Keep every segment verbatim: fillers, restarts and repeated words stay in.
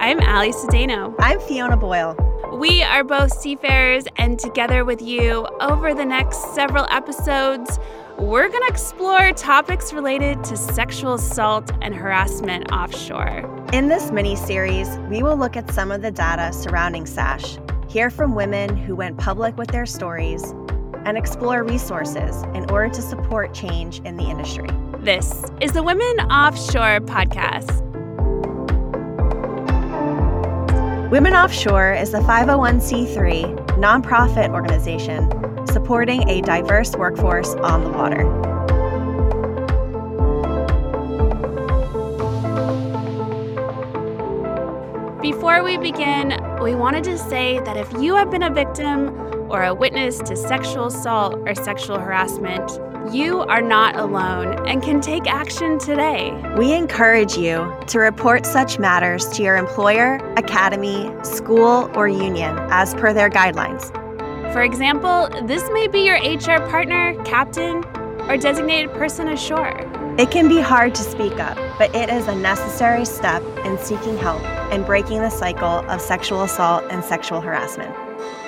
I'm Allie Sedano. I'm Fiona Boyle. We are both seafarers, and together with you, over the next several episodes, we're going to explore topics related to sexual assault and harassment offshore. In this mini-series, we will look at some of the data surrounding SASH, hear from women who went public with their stories, and explore resources in order to support change in the industry. This is the Women Offshore podcast. Women Offshore is a five oh one c three nonprofit organization supporting a diverse workforce on the water. Before we begin, we wanted to say that if you have been a victim or a witness to sexual assault or sexual harassment, you are not alone and can take action today. We encourage you to report such matters to your employer, academy, school, or union as per their guidelines. For example, this may be your H R partner, captain, or designated person ashore. It can be hard to speak up, but it is a necessary step in seeking help and breaking the cycle of sexual assault and sexual harassment.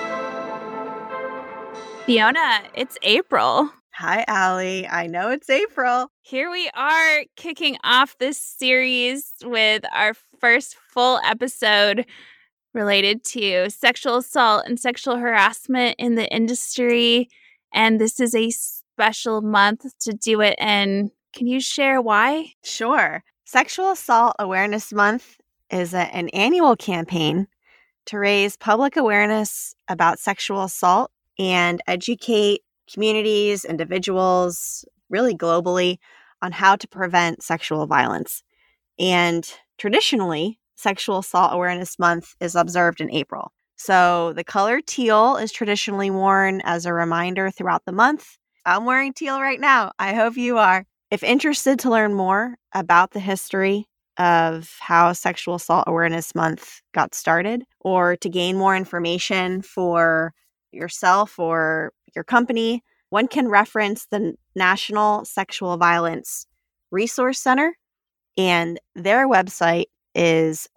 Fiona, it's April. Hi, Allie. I know it's April. Here we are kicking off this series with our first full episode related to sexual assault and sexual harassment in the industry. And this is a special month to do it in. Can you share why? Sure. Sexual Assault Awareness Month is a, an annual campaign to raise public awareness about sexual assault and educate communities, individuals, really globally, on how to prevent sexual violence. And traditionally, Sexual Assault Awareness Month is observed in April. So the color teal is traditionally worn as a reminder throughout the month. I'm wearing teal right now. I hope you are. If interested to learn more about the history of how Sexual Assault Awareness Month got started, or to gain more information for yourself or your company, one can reference the National Sexual Violence Resource Center, and their website is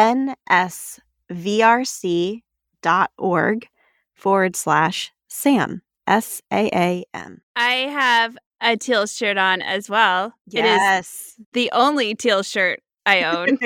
nsvrc.org forward slash SAM, S A A M. I have a teal shirt on as well. Yes. It is the only teal shirt I own.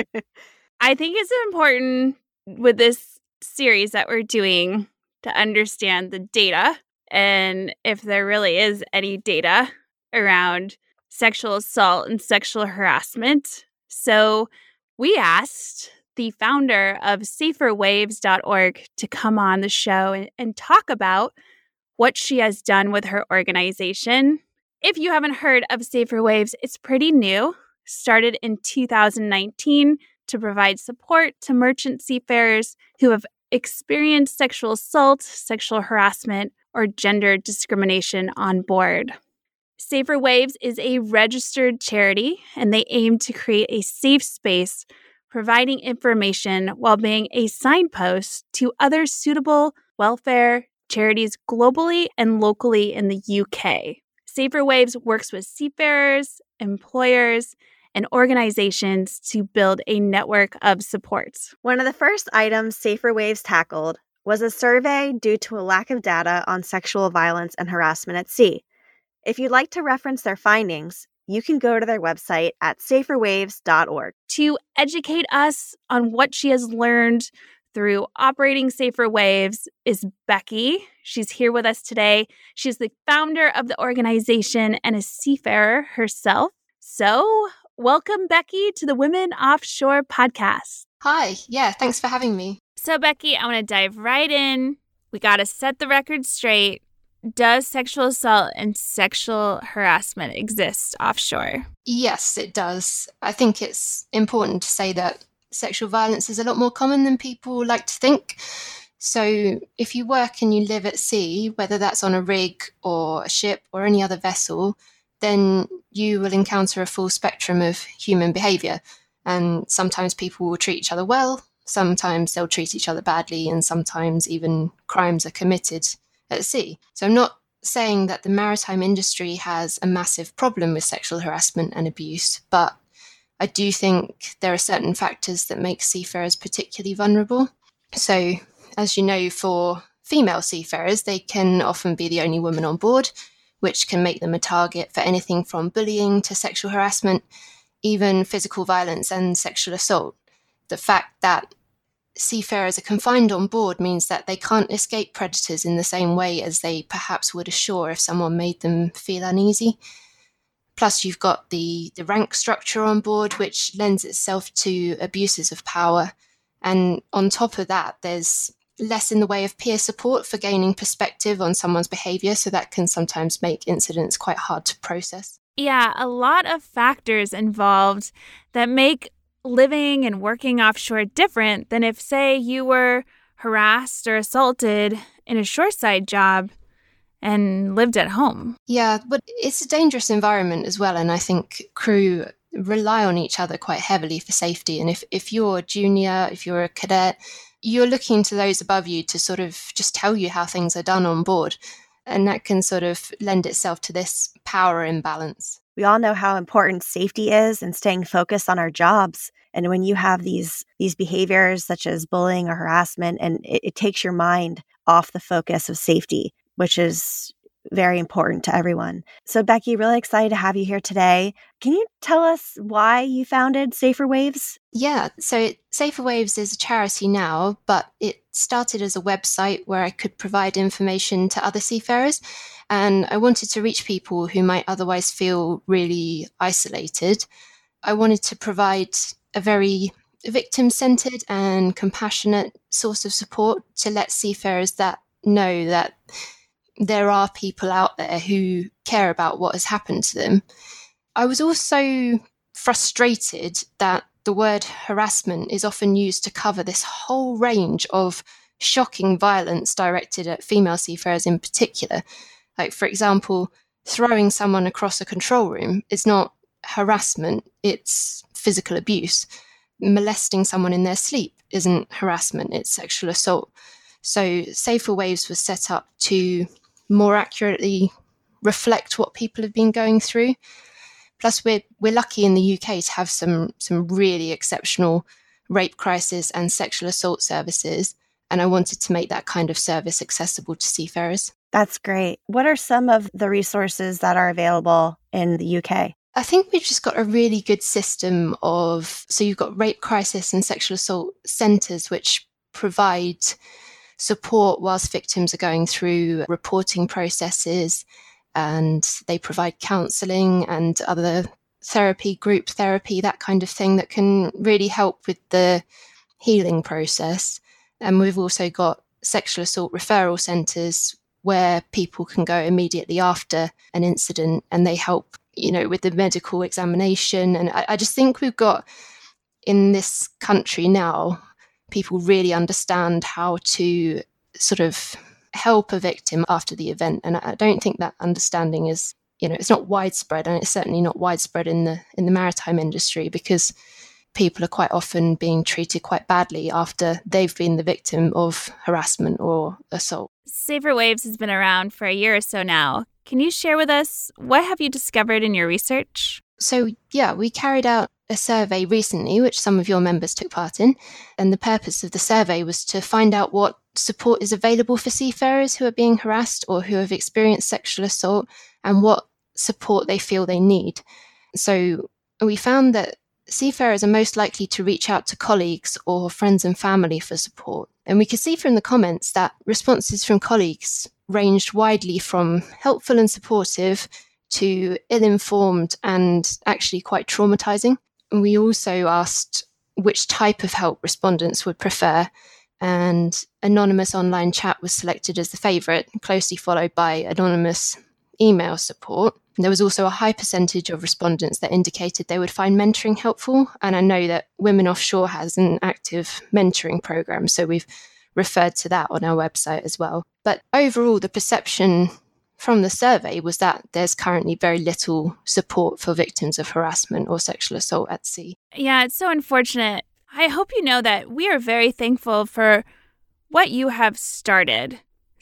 I think it's important with this series that we're doing to understand the data and if there really is any data around sexual assault and sexual harassment. So we asked the founder of safer waves dot org to come on the show and, and talk about what she has done with her organization. If you haven't heard of Safer Waves, it's pretty new. Started in two thousand nineteen to provide support to merchant seafarers who have experienced sexual assault, sexual harassment, or gender discrimination on board. Safer Waves is a registered charity, and they aim to create a safe space, providing information while being a signpost to other suitable welfare charities globally and locally in the U K. Safer Waves works with seafarers, employers, and organizations to build a network of supports. One of the first items Safer Waves tackled was a survey due to a lack of data on sexual violence and harassment at sea. If you'd like to reference their findings, you can go to their website at safer waves dot org. To educate us on what she has learned through operating Safer Waves is Becky. She's here with us today. She's the founder of the organization and a seafarer herself. So, welcome, Becky, to the Women Offshore podcast. Hi. Yeah, thanks for having me. So, Becky, I want to dive right in. We got to set the record straight. Does sexual assault and sexual harassment exist offshore? Yes, it does. I think it's important to say that sexual violence is a lot more common than people like to think. So if you work and you live at sea, whether that's on a rig or a ship or any other vessel, then you will encounter a full spectrum of human behaviour. And sometimes people will treat each other well, sometimes they'll treat each other badly, and sometimes even crimes are committed at sea. So I'm not saying that the maritime industry has a massive problem with sexual harassment and abuse, but I do think there are certain factors that make seafarers particularly vulnerable. So, as you know, for female seafarers, they can often be the only woman on board, which can make them a target for anything from bullying to sexual harassment, even physical violence and sexual assault. The fact that seafarers are confined on board means that they can't escape predators in the same way as they perhaps would ashore if someone made them feel uneasy. Plus, you've got the, the rank structure on board, which lends itself to abuses of power. And on top of that, there's less in the way of peer support for gaining perspective on someone's behaviour, so that can sometimes make incidents quite hard to process. Yeah, a lot of factors involved that make living and working offshore different than if, say, you were harassed or assaulted in a shoreside job and lived at home. Yeah, but it's a dangerous environment as well, and I think crew rely on each other quite heavily for safety. And if, if you're a junior, if you're a cadet, you're looking to those above you to sort of just tell you how things are done on board. And that can sort of lend itself to this power imbalance. We all know how important safety is and staying focused on our jobs. And when you have these these behaviors such as bullying or harassment, and it, it takes your mind off the focus of safety, which is very important to everyone. So Becky, really excited to have you here today. Can you tell us why you founded Safer Waves? Yeah, so it, Safer Waves is a charity now, but it started as a website where I could provide information to other seafarers. And I wanted to reach people who might otherwise feel really isolated. I wanted to provide a very victim-centered and compassionate source of support to let seafarers that know that there are people out there who care about what has happened to them. I was also frustrated that the word harassment is often used to cover this whole range of shocking violence directed at female seafarers in particular. Like, for example, throwing someone across a control room is not harassment, it's physical abuse. Molesting someone in their sleep isn't harassment, it's sexual assault. So Safer Waves was set up to more accurately reflect what people have been going through. Plus, we're we're lucky in the U K to have some some really exceptional rape crisis and sexual assault services, and I wanted to make that kind of service accessible to seafarers. That's great. What are some of the resources that are available in the U K? I think we've just got a really good system of, so you've got rape crisis and sexual assault centres which provide support whilst victims are going through reporting processes, and they provide counselling and other therapy, group therapy, that kind of thing that can really help with the healing process. And we've also got sexual assault referral centres where people can go immediately after an incident and they help, you know, with the medical examination. And I, I just think we've got in this country now, people really understand how to sort of help a victim after the event. And I don't think that understanding is, you know, it's not widespread, and it's certainly not widespread in the in the maritime industry, because people are quite often being treated quite badly after they've been the victim of harassment or assault. Safer Waves has been around for a year or so now. Can you share with us, what have you discovered in your research? So, yeah, we carried out a survey recently, which some of your members took part in. And the purpose of the survey was to find out what support is available for seafarers who are being harassed or who have experienced sexual assault, and what support they feel they need. So we found that seafarers are most likely to reach out to colleagues or friends and family for support. And we could see from the comments that responses from colleagues ranged widely from helpful and supportive to ill-informed and actually quite traumatizing. And we also asked which type of help respondents would prefer, and anonymous online chat was selected as the favourite, closely followed by anonymous email support. There was also a high percentage of respondents that indicated they would find mentoring helpful, and I know that Women Offshore has an active mentoring programme, so we've referred to that on our website as well. But overall, the perception from the survey was that there's currently very little support for victims of harassment or sexual assault at sea. Yeah, it's so unfortunate. I hope you know that we are very thankful for what you have started.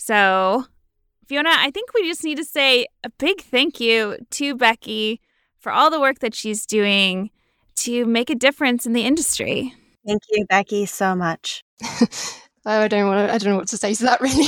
So, Fiona, I think we just need to say a big thank you to Becky for all the work that she's doing to make a difference in the industry. Thank you, Becky, so much. oh, I don't want to, I don't know what to say to that, really.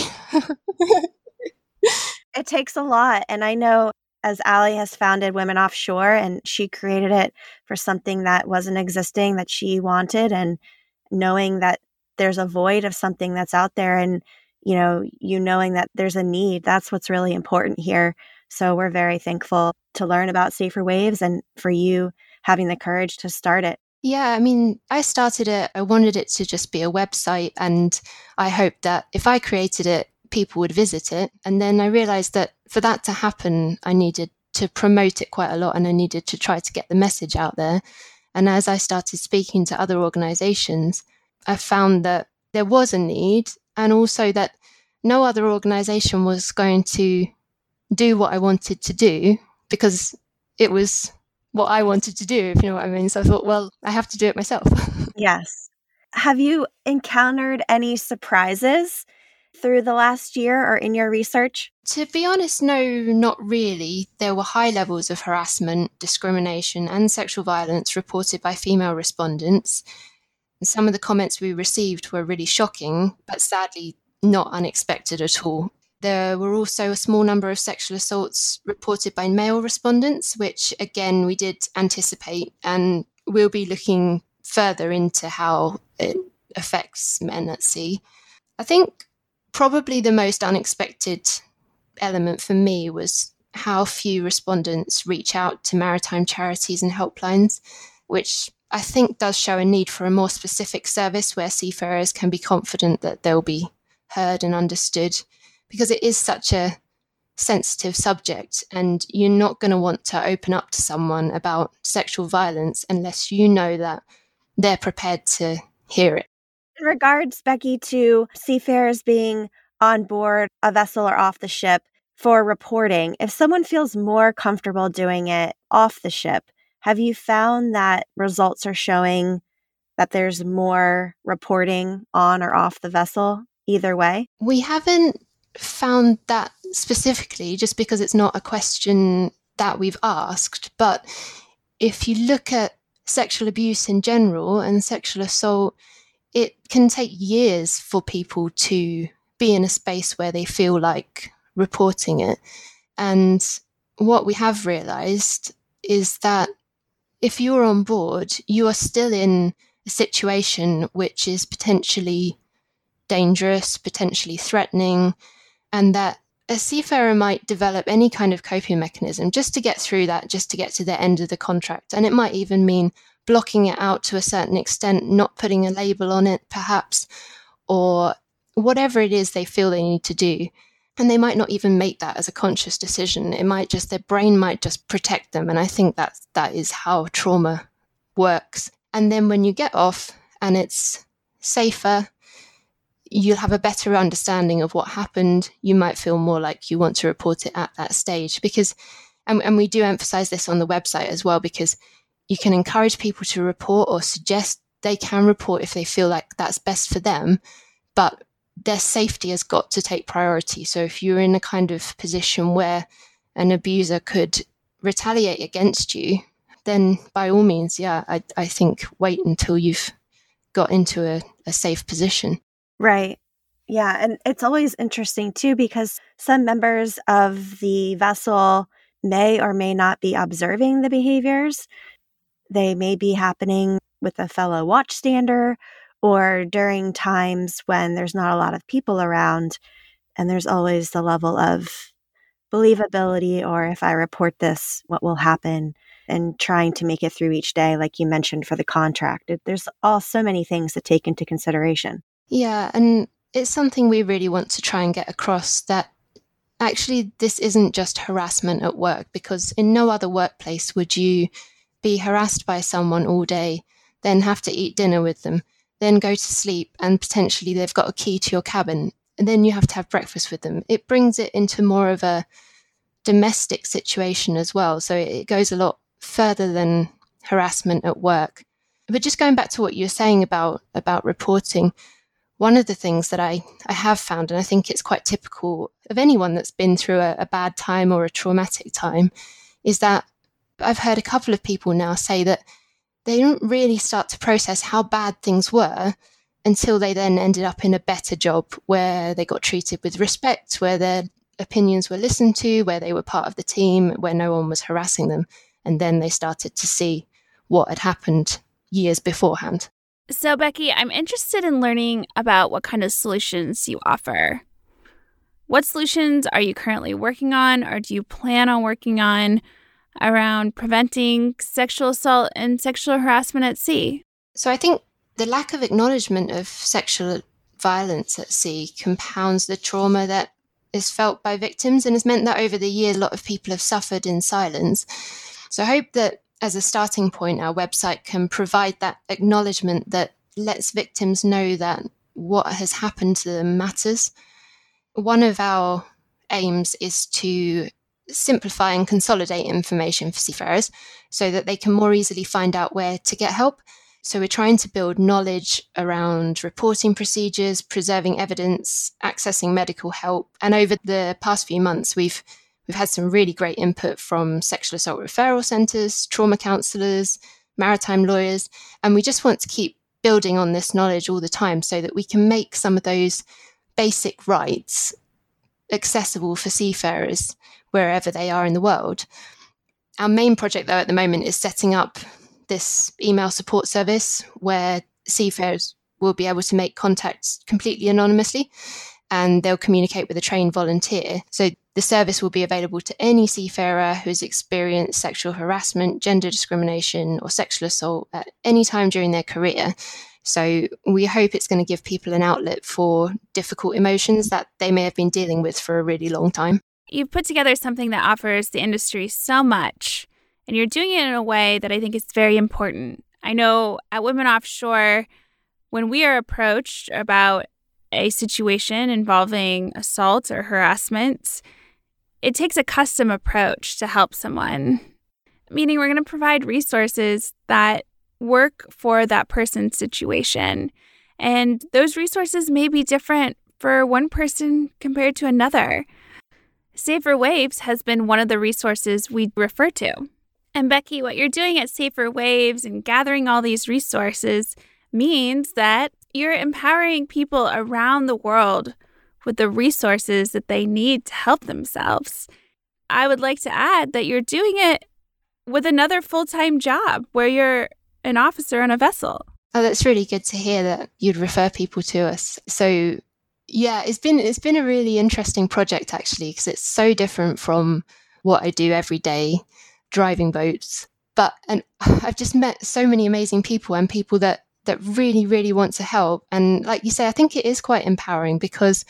It takes a lot. And I know as Allie has founded Women Offshore, and she created it for something that wasn't existing that she wanted, and knowing that there's a void of something that's out there, and you know, you knowing that there's a need, that's what's really important here. So we're very thankful to learn about Safer Waves and for you having the courage to start it. Yeah, I mean, I started it, I wanted it to just be a website, and I hoped that if I created it, people would visit it. And then I realized that for that to happen, I needed to promote it quite a lot, and I needed to try to get the message out there. And as I started speaking to other organizations, I found that there was a need, and also that no other organization was going to do what I wanted to do because it was what I wanted to do, if you know what I mean. So I thought, well, I have to do it myself. Yes. Have you encountered any surprises through the last year or in your research? To be honest, no, not really. There were high levels of harassment, discrimination, and sexual violence reported by female respondents. And some of the comments we received were really shocking, but sadly not unexpected at all. There were also a small number of sexual assaults reported by male respondents, which again we did anticipate, and we'll be looking further into how it affects men at sea. I think probably the most unexpected element for me was how few respondents reach out to maritime charities and helplines, which I think does show a need for a more specific service where seafarers can be confident that they'll be heard and understood, because it is such a sensitive subject, and you're not going to want to open up to someone about sexual violence unless you know that they're prepared to hear it. In regards, Becky, to seafarers being on board a vessel or off the ship for reporting, if someone feels more comfortable doing it off the ship, have you found that results are showing that there's more reporting on or off the vessel either way? We haven't found that specifically, just because it's not a question that we've asked. But if you look at sexual abuse in general and sexual assault, it can take years for people to be in a space where they feel like reporting it. And what we have realized is that if you're on board, you are still in a situation which is potentially dangerous, potentially threatening, and that a seafarer might develop any kind of coping mechanism just to get through that, just to get to the end of the contract. And it might even mean blocking it out to a certain extent, not putting a label on it perhaps, or whatever it is they feel they need to do. And they might not even make that as a conscious decision. It might just, their brain might just protect them. And I think that that is how trauma works. And then when you get off and it's safer, you'll have a better understanding of what happened. You might feel more like you want to report it at that stage. Because, and, and we do emphasize this on the website as well, because you can encourage people to report or suggest they can report if they feel like that's best for them. But their safety has got to take priority. So if you're in a kind of position where an abuser could retaliate against you, then by all means, yeah, I, I think wait until you've got into a, a safe position. Right. Yeah. And it's always interesting too, because some members of the vessel may or may not be observing the behaviors. They may be happening with a fellow watchstander or during times when there's not a lot of people around. And there's always the level of believability, or if I report this, what will happen? And trying to make it through each day, like you mentioned, for the contract. It, there's all so many things to take into consideration. Yeah, and it's something we really want to try and get across, that actually this isn't just harassment at work, because in no other workplace would you be harassed by someone all day, then have to eat dinner with them, then go to sleep, and potentially they've got a key to your cabin, and then you have to have breakfast with them. It brings it into more of a domestic situation as well. So it goes a lot further than harassment at work. But just going back to what you were saying about, about reporting, one of the things that I, I have found, and I think it's quite typical of anyone that's been through a, a bad time or a traumatic time, is that I've heard a couple of people now say that they didn't really start to process how bad things were until they then ended up in a better job where they got treated with respect, where their opinions were listened to, where they were part of the team, where no one was harassing them. And then they started to see what had happened years beforehand. So, Becky, I'm interested in learning about what kind of solutions you offer. What solutions are you currently working on, or do you plan on working on around preventing sexual assault and sexual harassment at sea? So I think the lack of acknowledgement of sexual violence at sea compounds the trauma that is felt by victims and has meant that over the year, a lot of people have suffered in silence. So I hope that as a starting point, our website can provide that acknowledgement that lets victims know that what has happened to them matters. One of our aims is to simplify and consolidate information for seafarers so that they can more easily find out where to get help. So we're trying to build knowledge around reporting procedures, preserving evidence, accessing medical help. And over the past few months, we've we've had some really great input from sexual assault referral centres, trauma counsellors, maritime lawyers. And we just want to keep building on this knowledge all the time so that we can make some of those basic rights accessible for seafarers wherever they are in the world. Our main project, though, at the moment is setting up this email support service where seafarers will be able to make contacts completely anonymously, and they'll communicate with a trained volunteer. So the service will be available to any seafarer who has experienced sexual harassment, gender discrimination, or sexual assault at any time during their career. So we hope it's going to give people an outlet for difficult emotions that they may have been dealing with for a really long time. You've put together something that offers the industry so much, and you're doing it in a way that I think is very important. I know at Women Offshore, when we are approached about a situation involving assault or harassment, it takes a custom approach to help someone, meaning we're going to provide resources that work for that person's situation. And those resources may be different for one person compared to another. Safer Waves has been one of the resources we refer to. And Becky, what you're doing at Safer Waves and gathering all these resources means that you're empowering people around the world with the resources that they need to help themselves. I would like to add that you're doing it with another full-time job where you're an officer on a vessel. Oh, that's really good to hear that you'd refer people to us. So yeah, it's been it's been a really interesting project, actually, because it's so different from what I do every day, driving boats. But and I've just met so many amazing people and people that that really, really want to help. And like you say, I think it is quite empowering because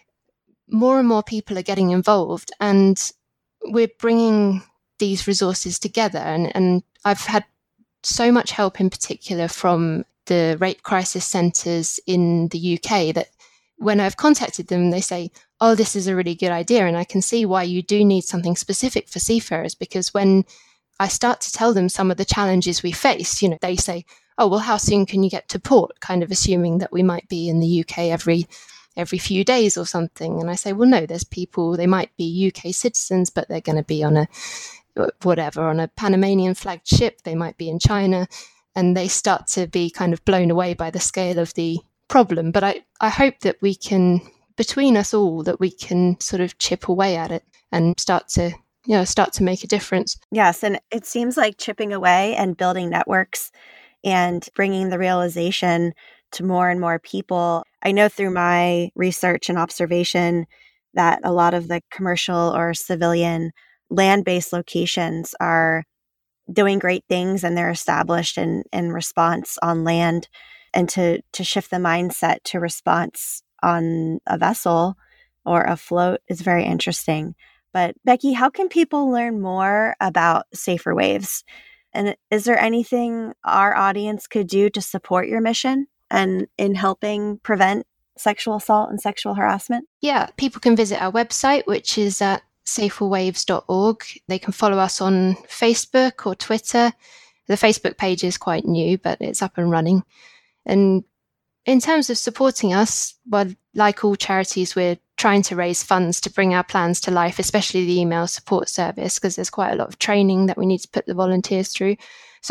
more and more people are getting involved and we're bringing these resources together. And, and I've had so much help in particular from the rape crisis centres in the U K that when I've contacted them, they say, oh, this is a really good idea. And I can see why you do need something specific for seafarers, because when I start to tell them some of the challenges we face, you know, they say, oh, well, how soon can you get to port? Kind of assuming that we might be in the U K every every few days or something. And I say, well, no, there's people, they might be U K citizens, but they're going to be on a, whatever, on a Panamanian flagged ship. They might be in China. And they start to be kind of blown away by the scale of the problem. But I, I hope that we can, between us all, that we can sort of chip away at it and start to, you know, start to make a difference. Yes. And it seems like chipping away and building networks and bringing the realization to more and more people. I know through my research and observation that a lot of the commercial or civilian land-based locations are doing great things and they're established in, in response on land, and to, to shift the mindset to response on a vessel or a float is very interesting. But Becky, how can people learn more about Safer Waves? And is there anything our audience could do to support your mission and in helping prevent sexual assault and sexual harassment? Yeah, people can visit our website, which is at safer waves dot org. They can follow us on Facebook or Twitter. The Facebook page is quite new, but it's up and running. And in terms of supporting us, well, like all charities, we're trying to raise funds to bring our plans to life, especially the email support service, because there's quite a lot of training that we need to put the volunteers through. So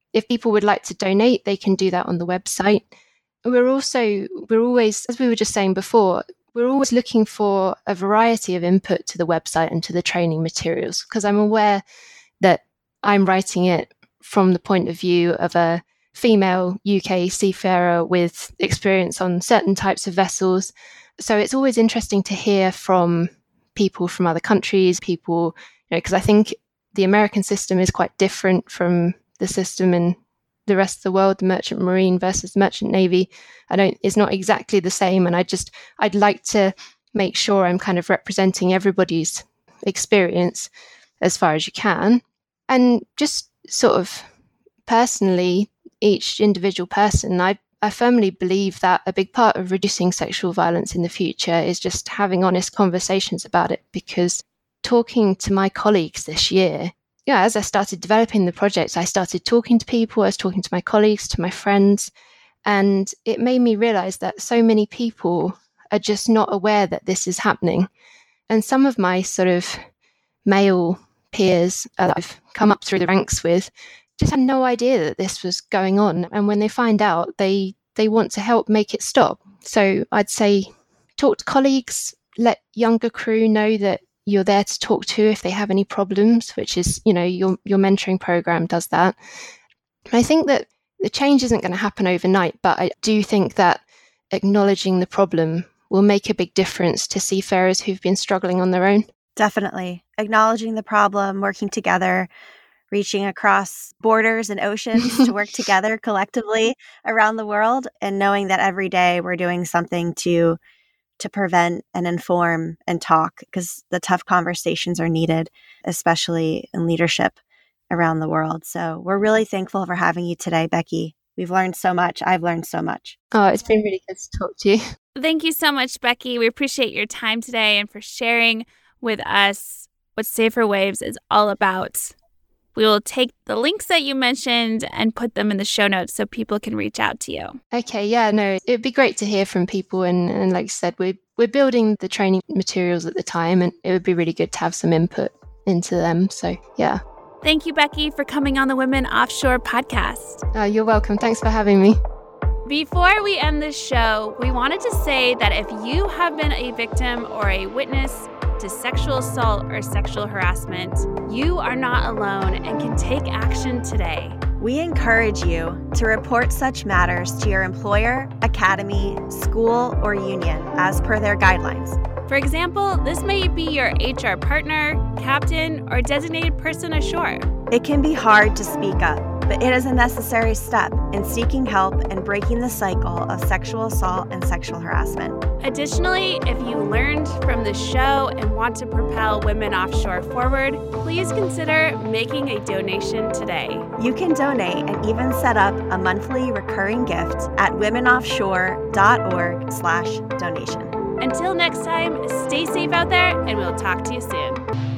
if people would like to donate, they can do that on the website. We're also, we're always, as we were just saying before, we're always looking for a variety of input to the website and to the training materials, because I'm aware that I'm writing it from the point of view of a female U K seafarer with experience on certain types of vessels. So it's always interesting to hear from people from other countries, people, you know, because I think the American system is quite different from the system in the rest of the world, the merchant marine versus the merchant navy. I don't, it's not exactly the same. And I just, I'd like to make sure I'm kind of representing everybody's experience as far as you can. And just sort of personally, each individual person, I, I firmly believe that a big part of reducing sexual violence in the future is just having honest conversations about it. Because talking to my colleagues this year, yeah, as I started developing the project, I started talking to people, I was talking to my colleagues, to my friends, and it made me realize that so many people are just not aware that this is happening. And some of my sort of male peers that I've come up through the ranks with just had no idea that this was going on. And when they find out, they, they want to help make it stop. So I'd say talk to colleagues, let younger crew know that you're there to talk to if they have any problems, which is, you know, your your mentoring program does that. And I think that the change isn't going to happen overnight, but I do think that acknowledging the problem will make a big difference to seafarers who've been struggling on their own. Definitely. Acknowledging the problem, working together, reaching across borders and oceans to work together collectively around the world, and knowing that every day we're doing something to to prevent and inform and talk, because the tough conversations are needed, especially in leadership around the world. So we're really thankful for having you today, Becky. We've learned so much. I've learned so much. Oh, it's been really good to talk to you. Thank you so much, Becky. We appreciate your time today and for sharing with us what Safer Waves is all about. We will take the links that you mentioned and put them in the show notes so people can reach out to you. Okay, yeah, no, it'd be great to hear from people. And, and like I said, we're, we're building the training materials at the time, and it would be really good to have some input into them. So, yeah. Thank you, Becky, for coming on the Women Offshore podcast. Oh, you're welcome. Thanks for having me. Before we end this show, we wanted to say that if you have been a victim or a witness to sexual assault or sexual harassment, you are not alone and can take action today. We encourage you to report such matters to your employer, academy, school, or union as per their guidelines. For example, this may be your H R partner, captain, or designated person ashore. It can be hard to speak up, but it is a necessary step in seeking help and breaking the cycle of sexual assault and sexual harassment. Additionally, if you learned from this show and want to propel Women Offshore forward, please consider making a donation today. You can donate and even set up a monthly recurring gift at womenoffshore.org slash donation. Until next time, stay safe out there, and we'll talk to you soon.